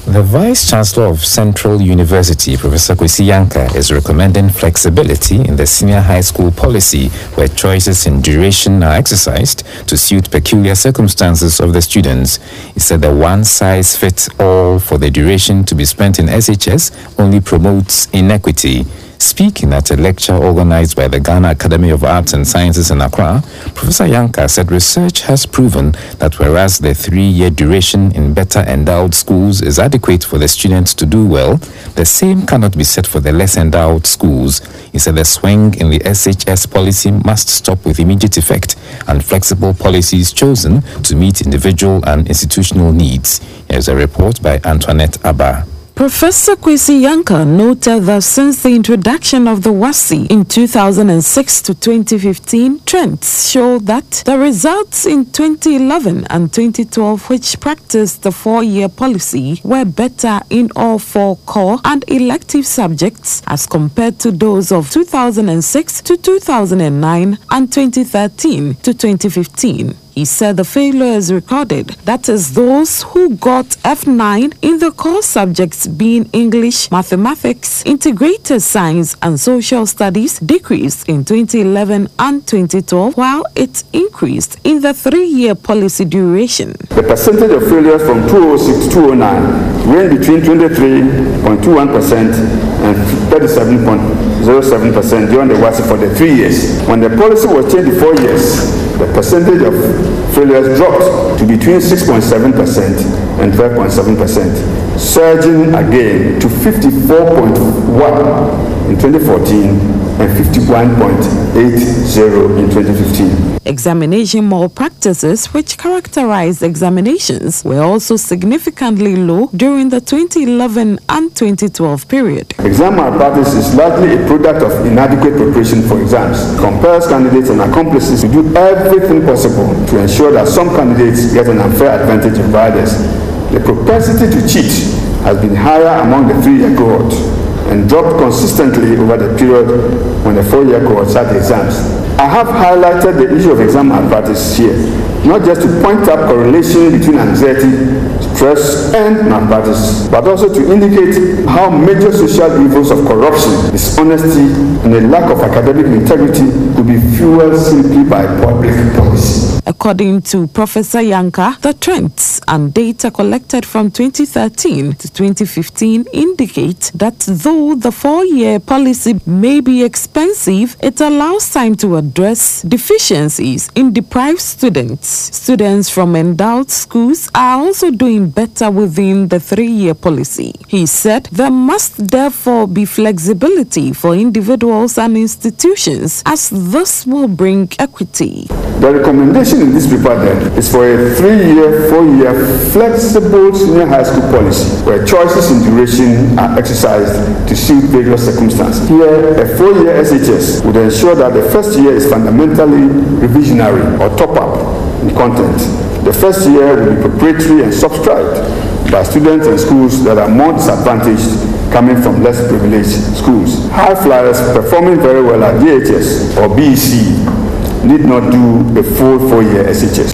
The Vice-Chancellor of Central University, Professor Kwesi Yankah, is recommending flexibility in the senior high school policy where choices in duration are exercised to suit peculiar circumstances of the students. He said the one-size-fits-all for the duration to be spent in SHS only promotes inequity. Speaking at a lecture organized by the Ghana Academy of Arts and Sciences in Accra, Professor Yankah said research has proven that whereas the 3-year duration in better endowed schools is adequate for the students to do well, the same cannot be said for the less endowed schools. He said the swing in the SHS policy must stop with immediate effect and flexible policies chosen to meet individual and institutional needs. Here's a report by Antoinette Abba. Professor Kwesi Yankah noted that since the introduction of the WASSCE in 2006 to 2015, trends show that the results in 2011 and 2012, which practiced the 4-year policy, were better in all 4 core and elective subjects as compared to those of 2006 to 2009 and 2013 to 2015. He said the failures recorded, that is those who got F9 in the core subjects being English, Mathematics, Integrated Science and Social Studies, decreased in 2011 and 2012, while it increased in the 3-year policy duration. The percentage of failures from 2006 to 2009 ranged between 23.21% and 37.07% during the WASSCE for the 3 years. When the policy was changed to 4 years, the percentage of failures dropped to between 6.7% and 12.7%, surging again to 54.1% in 2014 and 51.80% in 2015. Examination malpractices, which characterized examinations, were also significantly low during the 2011 and 2012 period. Exam malpractice is largely a product of inadequate preparation for exams. It compels candidates and accomplices to do everything possible to ensure that some candidates get an unfair advantage over others. The propensity to cheat has been higher among the 3-year cohort and dropped consistently over the period when the 4-year cohort sat the exams. I have highlighted the issue of exam malpractice here, not just to point out correlation between anxiety, stress, and malpractice, but also to indicate how major social evils of corruption, dishonesty, and a lack of academic integrity could be fueled simply by public policy. According to Professor Yankah, the trends and data collected from 2013 to 2015 indicate that though the 4-year policy may be expensive, it allows time to address deficiencies in deprived students. Students from endowed schools are also doing better within the 3-year policy. He said there must therefore be flexibility for individuals and institutions, as this will bring equity. The recommendation in this paper then is for a 3-year, 4-year flexible senior high school policy where choices in duration are exercised to suit various circumstances. Here, a 4-year SHS would ensure that the first year is fundamentally revisionary or top-up in content. The first year will be preparatory and subscribed by students and schools that are more disadvantaged coming from less privileged schools. High flyers performing very well at DHS or BEC need not do a full 4-year SHS.